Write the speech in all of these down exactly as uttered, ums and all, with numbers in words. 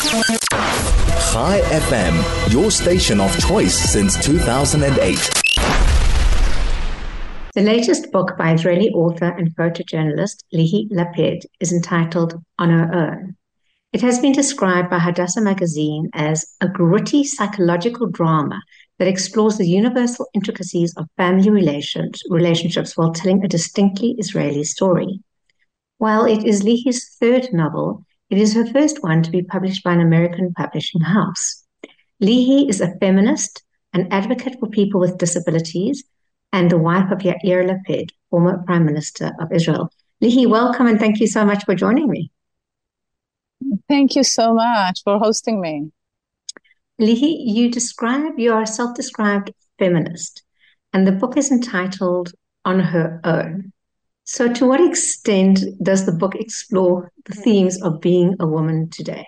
Chai F M, your station of choice since two thousand eight. The latest book by Israeli author and photojournalist Lihi Lapid is entitled On Her Own. It has been described by Hadassah magazine as a gritty psychological drama that explores the universal intricacies of family relations, relationships while telling a distinctly Israeli story. While it is Lihi's third novel, it is her first one to be published by an American publishing house. Lihi is a feminist, an advocate for people with disabilities, and the wife of Yair Lapid, former Prime Minister of Israel. Lihi, welcome and thank you so much for joining me. Thank you so much for hosting me. Lihi, you describe, you are a self-described feminist, and the book is entitled On Her Own. So to what extent does the book explore the themes of being a woman today?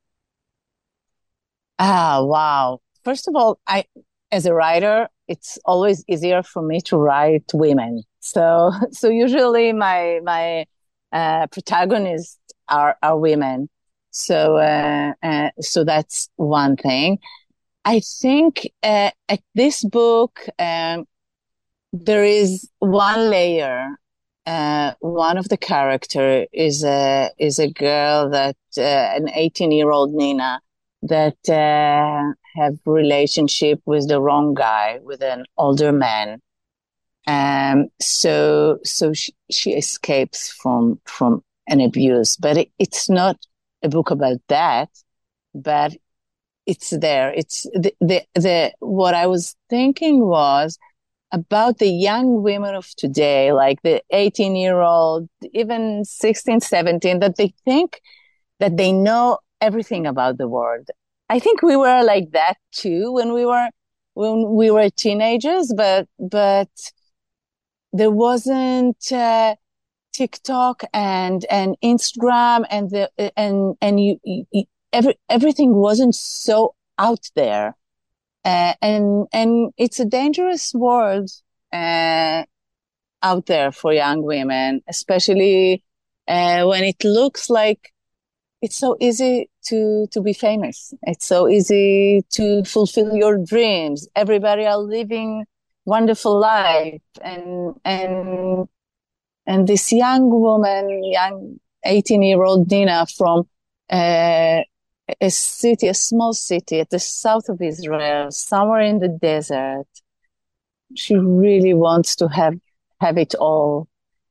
Ah, wow. First of all, I, as a writer, it's always easier for me to write women. So, so usually my, my, uh, protagonists are, are women. So, uh, uh, so that's one thing. I think, uh, at this book, um, there is one layer. Uh, one of the character is a, is a girl that, uh, an eighteen year old Nina that, uh, have relationship with the wrong guy, with an older man. Um, so, so she, she escapes from, from an abuse, but it, it's not a book about that, but it's there. It's the, the, the, what I was thinking was about the young women of today, like the eighteen year old, even sixteen, seventeen, that they think that they know everything about the world. I think we were like that too when we were, when we were teenagers, but, but there wasn't, uh, TikTok and, and Instagram and the, and, and you, you every, everything wasn't so out there. Uh, and, and it's a dangerous world, uh, out there for young women, especially, uh, when it looks like it's so easy to, to be famous. It's so easy to fulfill your dreams. Everybody are living wonderful life. And, and, and this young woman, young eighteen year old Dina from, uh, a city, a small city at the south of Israel, somewhere in the desert. She really wants to have, have it all.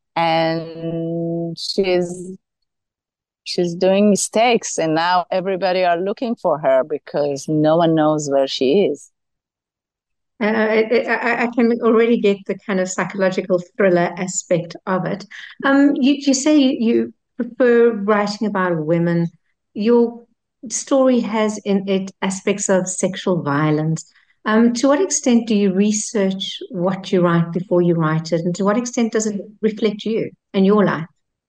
And she's, she's doing mistakes, and now everybody are looking for her because no one knows where she is. Uh, I, I, I can already get the kind of psychological thriller aspect of it. Um, you, you say you, you prefer writing about women. Your story has in it aspects of sexual violence. Um, to what extent do you research what you write before you write it, and to what extent does it reflect you and your life?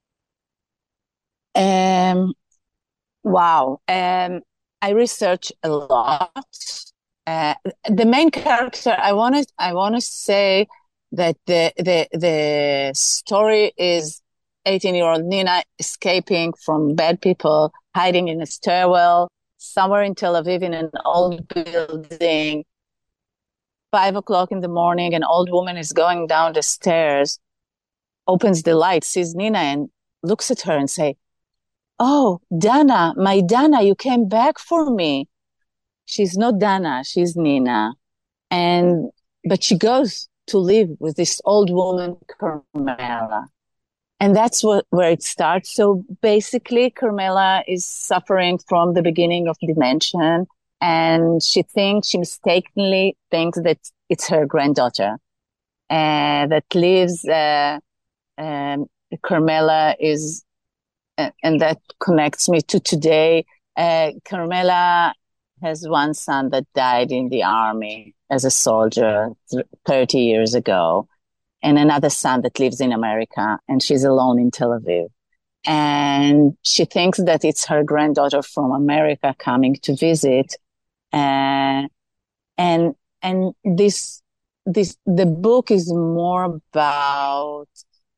Um, wow. Um, I research a lot. Uh, the main character, I want to, I want to say that the, the, the story is eighteen year old Nina escaping from bad people, hiding in a stairwell somewhere in Tel Aviv in an old building. Five o'clock in the morning, an old woman is going down the stairs, opens the light, sees Nina and looks at her and say, "Oh, Dana, my Dana, you came back for me." She's not Dana, she's Nina. And, but she goes to live with this old woman, Carmela. And that's what, where it starts. So basically, Carmela is suffering from the beginning of dementia, and she thinks, she mistakenly thinks that it's her granddaughter, uh, that lives, uh, um, Carmela is, uh, and that connects me to today. Uh, Carmela has one son that died in the army as a soldier thirty years ago, and another son that lives in America, and she's alone in Tel Aviv. And she thinks that it's her granddaughter from America coming to visit. Uh, and, and this, this, the book is more about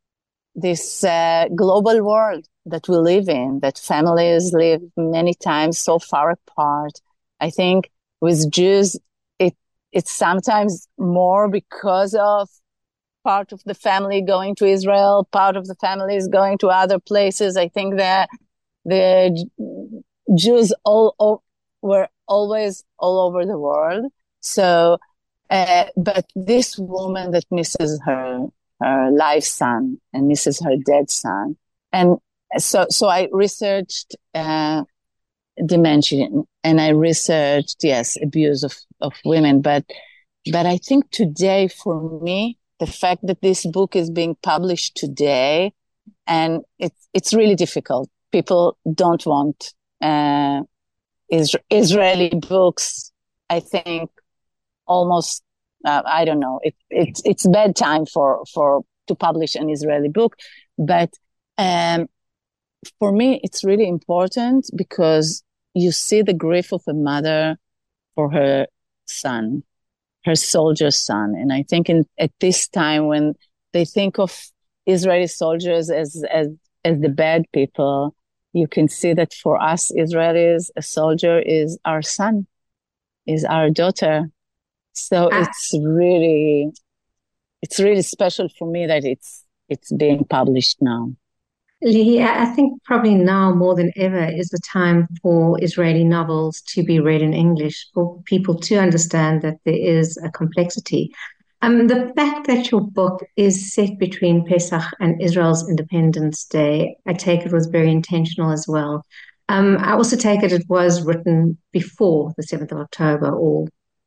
this uh, global world that we live in, that families live many times so far apart. I think with Jews, it it's sometimes more because of part of the family going to Israel, part of the family is going to other places. I think that the Jews all, all were always all over the world. So, uh, but this woman that misses her her live son and misses her dead son, and so so I researched uh, dementia, and I researched yes abuse of of women. But but I think today for me, the fact that this book is being published today, and it's it's really difficult. People don't want uh, is- Israeli books. I think almost uh, I don't know. It, it's it's bad time for for to publish an Israeli book, but um, for me it's really important because you see the grief of a mother for her son, her soldier son, and I think in at this time when they think of Israeli soldiers as as as the bad people, you can see that for us Israelis, a soldier is our son, is our daughter. So I, it's really, it's really special for me that it's it's being published now. Lee, I I think probably now more than ever is the time for Israeli novels to be read in English for people to understand that there is a complexity. Um, the fact that your book is set between Pesach and Israel's Independence Day, I take it was very intentional as well. Um, I also take it it was written before the seventh of October, or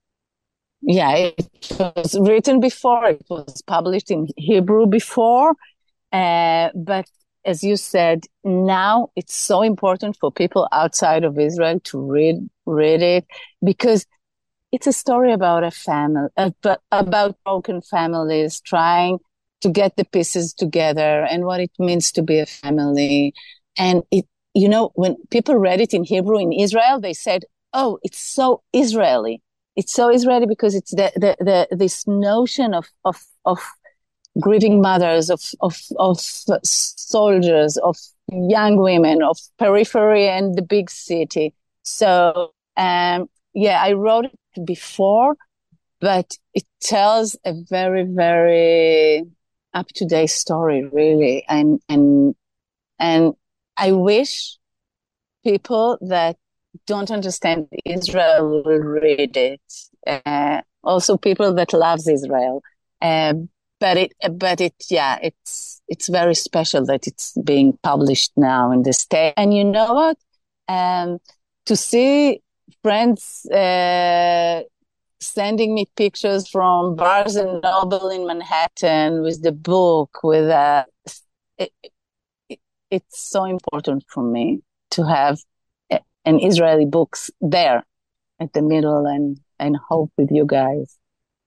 Yeah, it was written before, it was published in Hebrew before, uh, but as you said, now it's so important for people outside of Israel to read read it because it's a story about a family, about, about broken families trying to get the pieces together and what it means to be a family. And it, you know, when people read it in Hebrew in Israel, they said, "Oh, it's so Israeli. It's so Israeli because it's the the, the this notion of of of grieving mothers, of of of soldiers, of young women, of periphery and the big city." So, um, yeah, I wrote it before, but it tells a very, very up-to-date story, really. And, and, and I wish people that don't understand Israel will read it. Uh, also people that loves Israel. Um, but it, but it, yeah, it's, it's very special that it's being published now in the States. And you know what? Um, to see friends uh, sending me pictures from Barnes and Noble in Manhattan with the book, with a, it, it, it's so important for me to have a, an Israeli books there at the middle and, and hope with you guys.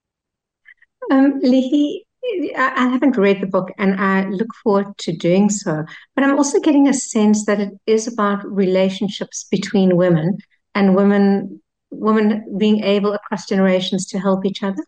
Um, Lehi, I I haven't read the book and I look forward to doing so. But I'm also getting a sense that it is about relationships between women and women, women being able across generations to help each other.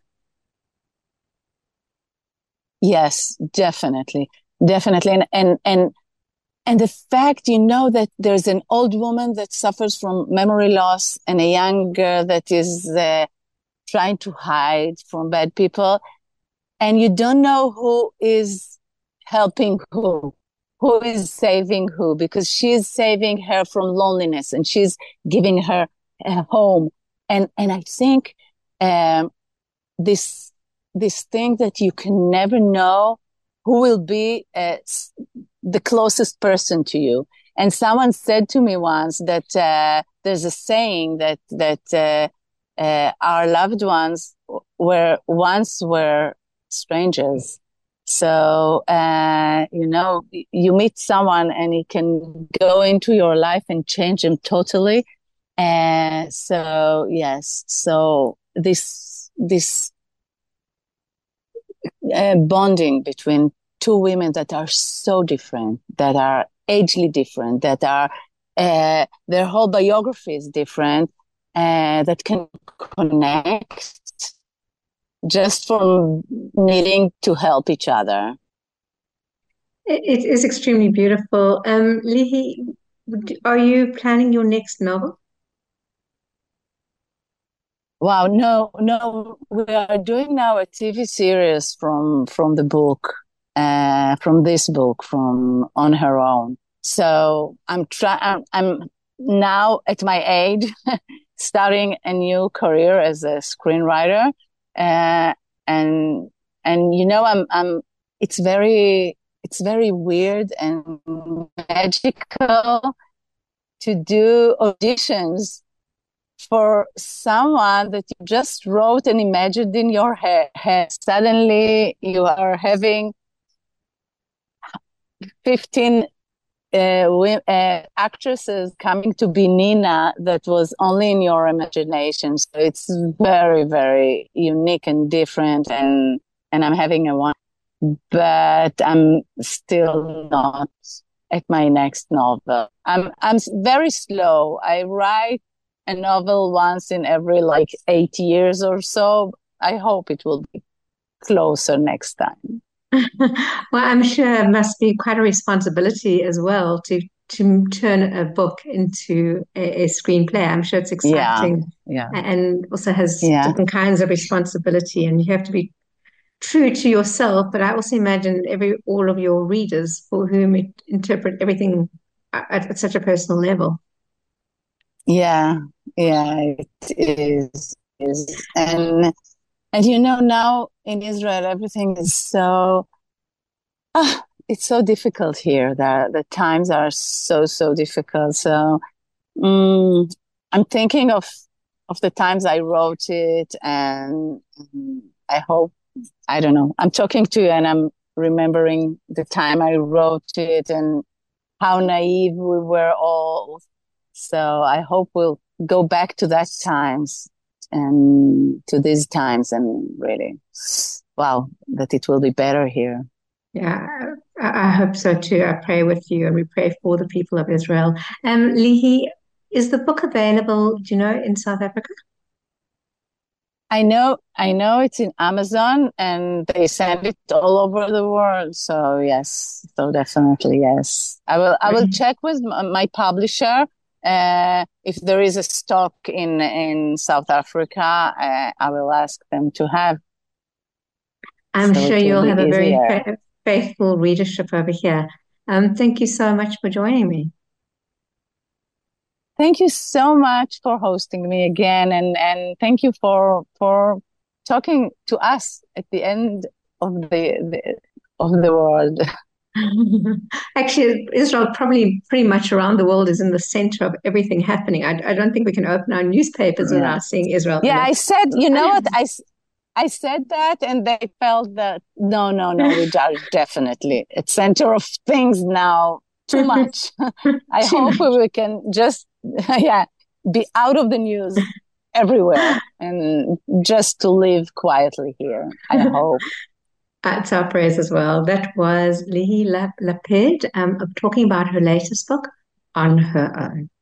Yes, definitely. Definitely. And, and, and, and the fact, you know, that there's an old woman that suffers from memory loss and a young girl that is uh, trying to hide from bad people. And you don't know who is helping who, who is saving who, because she's saving her from loneliness and she's giving her a home. And, and I think, um, this, this thing that you can never know who will be uh, the closest person to you. And someone said to me once that, uh, there's a saying that, that, uh, uh, our loved ones were once were strangers. So, uh, you know, you meet someone and it can go into your life and change them totally. And uh, so, yes, so this, this uh, bonding between two women that are so different, that are agely different, that are, uh, their whole biography is different, uh, that can connect just from needing to help each other. It, it is extremely beautiful. Um, Lihi, are you planning your next novel? Wow, no, no, we are doing now a T V series from from the book, uh, from this book, from On Her Own. So I'm trying. I'm, I'm now at my age, starting a new career as a screenwriter, uh, and and you know, I'm I'm. It's very it's very weird and magical to do auditions for someone that you just wrote and imagined in your head. Suddenly you are having fifteen uh, uh, actresses coming to be Nina that was only in your imagination. So it's very, very unique and different. And, and I'm having a one, but I'm still not at my next novel. I'm, I'm very slow. I write a novel once in every like eight years or so. I hope it will be closer next time. Well, I'm sure it must be quite a responsibility as well to to turn a book into a, a screenplay. I'm sure it's Yeah, exciting yeah, and also has yeah, different kinds of responsibility, and you have to be true to yourself. But I also imagine every all of your readers for whom it interpret everything at, at such a personal level. yeah, yeah. It is, is, and and you know now in Israel everything is so ah, it's so difficult here. The the times are so so difficult. So mm, I'm thinking of of the times I wrote it, and, and I hope I don't know. I'm talking to you, and I'm remembering the time I wrote it and how naive we were all. So I hope we'll go back to that times and to these times and really, wow, that it will be better here. Yeah, I, I hope so too. I pray with you, and we pray for the people of Israel. Um, Lihi, is the book available, do you know, in South Africa? I know, I know it's in Amazon and they send it all over the world. So yes, so definitely yes. I will, I will check with my publisher. Uh, if there is a stock in, in South Africa, uh, I will ask them to have, I'm so sure it will you'll be have a very easier. fa faithful readership over here. Um, thank you so much for joining me. Thank you so much for hosting me again. And, and thank you for, for talking to us at the end of the, the of the world. Actually, Israel, probably pretty much around the world, is in the center of everything happening. I, I don't think we can open our newspapers Yeah. without seeing Israel in Yeah, it. I said, you know what? I, I said that, and they felt that no, no, no, we are definitely at center of things now. Too much. I Too hope much. we can just, yeah, be out of the news everywhere and just to live quietly here. I hope. It's our prayers as well. That was Lihi Lapid um, talking about her latest book, On Her Own.